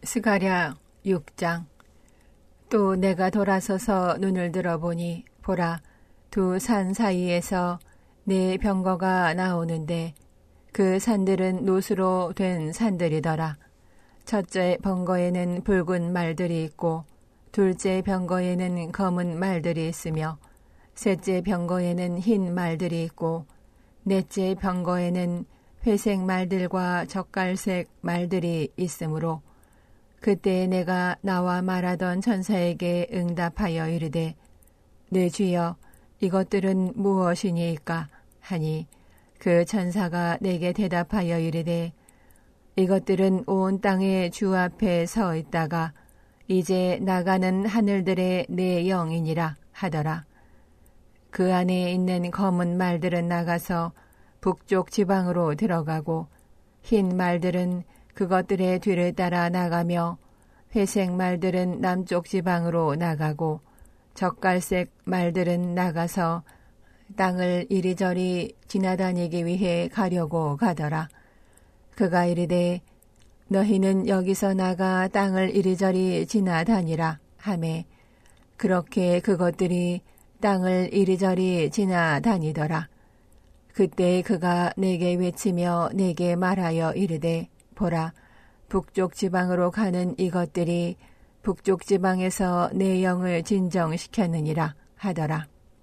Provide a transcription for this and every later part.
스가랴 6장. 또 내가 돌아서서 눈을 들어보니 보라, 두 산 사이에서 네 병거가 나오는데 그 산들은 노수로 된 산들이더라. 첫째 병거에는 붉은 말들이 있고 둘째 병거에는 검은 말들이 있으며 셋째 병거에는 흰 말들이 있고 넷째 병거에는 회색 말들과 젓갈색 말들이 있으므로 그때 내가 나와 말하던 천사에게 응답하여 이르되 내 주여 이것들은 무엇이니이까 하니 그 천사가 내게 대답하여 이르되 이것들은 온 땅의 주 앞에 서 있다가 이제 나가는 하늘들의 내 영이니라 하더라. 그 안에 있는 검은 말들은 나가서 북쪽 지방으로 들어가고 흰 말들은 그것들의 뒤를 따라 나가며 회색 말들은 남쪽 지방으로 나가고 젓갈색 말들은 나가서 땅을 이리저리 지나다니기 위해 가려고 가더라. 그가 이르되 너희는 여기서 나가 땅을 이리저리 지나다니라 하매 그렇게 그것들이 땅을 이리저리 지나다니더라. 그때 그가 내게 외치며 내게 말하여 이르되 보라, 북쪽 지방으로 가는 이것들이 북쪽 지방에서 내 영을 진정시켰느니라 하더라.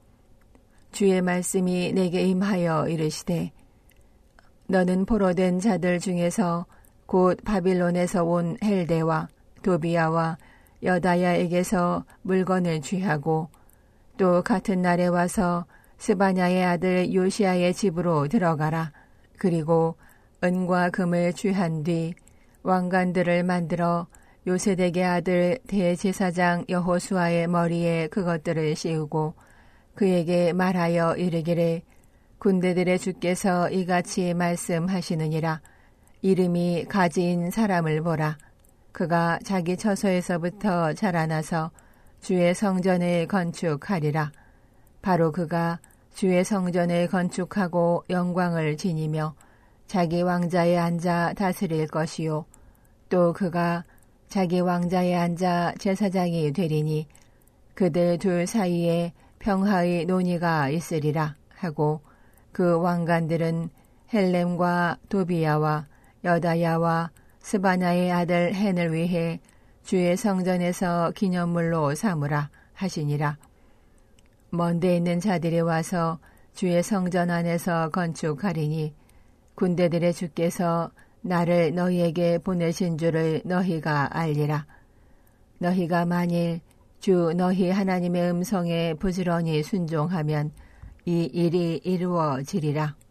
주의 말씀이 내게 임하여 이르시되 너는 포로된 자들 중에서 곧 바빌론에서 온 헬데와 도비야와 여다야에게서 물건을 취하고 또 같은 날에 와서 스바냐의 아들 요시야의 집으로 들어가라. 그리고 은과 금을 취한 뒤 왕관들을 만들어 요세덱의 아들 대제사장 여호수아의 머리에 그것들을 씌우고 그에게 말하여 이르기를 군대들의 주께서 이같이 말씀하시느니라. 이름이 가지인 사람을 보라. 그가 자기 처소에서부터 자라나서 주의 성전을 건축하리라. 바로 그가 주의 성전을 건축하고 영광을 지니며 자기 왕자에 앉아 다스릴 것이요. 또 그가 자기 왕자에 앉아 제사장이 되리니 그들 둘 사이에 평화의 논의가 있으리라 하고 그 왕관들은 헬렘과 도비야와 여다야와 스바나의 아들 헨을 위해 주의 성전에서 기념물로 삼으라 하시니라. 먼데 있는 자들이 와서 주의 성전 안에서 건축하리니 군대들의 주께서 나를 너희에게 보내신 줄을 너희가 알리라. 너희가 만일 주 너희 하나님의 음성에 부지런히 순종하면 이 일이 이루어지리라.